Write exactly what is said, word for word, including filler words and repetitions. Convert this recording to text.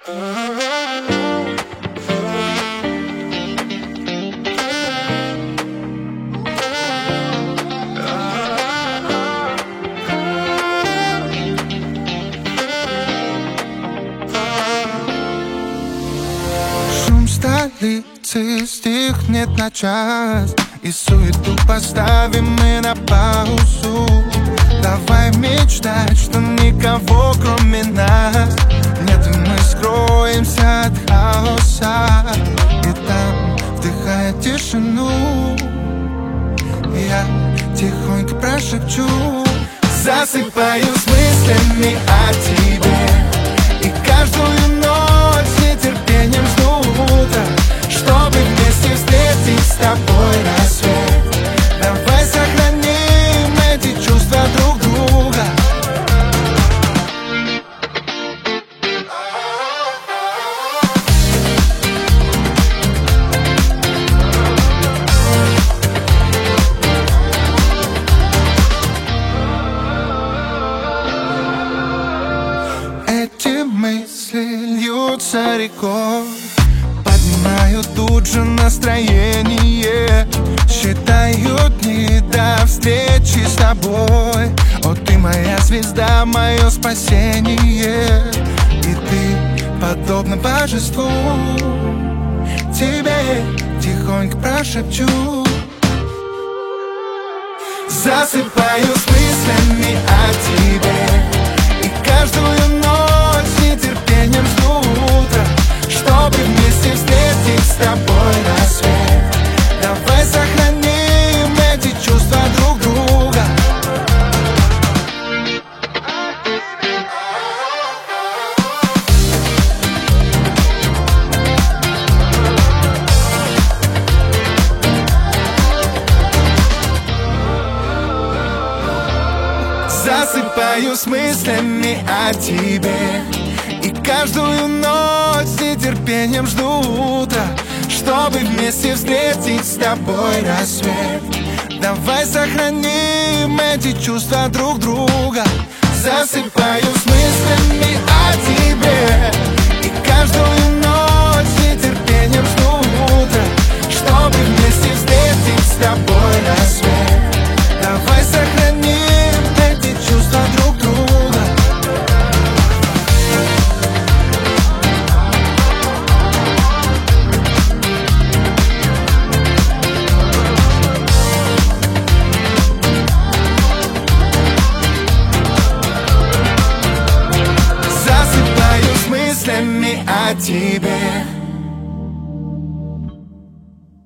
Шум столицы стихнет на час, и суету поставим мы на паузу. Давай мечтать, что никого кроме нас нет, и мы скроемся от хаоса. И там, вдыхая тишину, я тихонько прошепчу, засыпаю с мыслями о тебе. И каждую ночь с нетерпением жду утра, чтобы вместе встретить с тобой рассвет. Давай сохраним эти чувства друг друга. Эти мысли льются рекой, поднимают тут же настроение. Считаю дни до встречи с тобой. О, ты моя звезда, мое спасение. И ты подобна божеству. Тебе тихонько прошепчу, засыпаю с мыслями о тебе. И каждую ночь с нетерпением жду утра, чтобы вместе встретить с тобой рассвет. Давай сохраним эти чувства друг друга. Засыпаю с мыслями о тебе. И каждую ночь с нетерпением жду утра, чтобы вместе встретить с тобой рассвет. Давай сохраним эти чувства друг друга. Засыпаю с мыслями о тебе. И каждую ночь с нетерпением жду утра, чтобы вместе встретить с тобой рассвет. Давай сохраним эти чувства друг друга. Засыпаю с мыслями о тебе.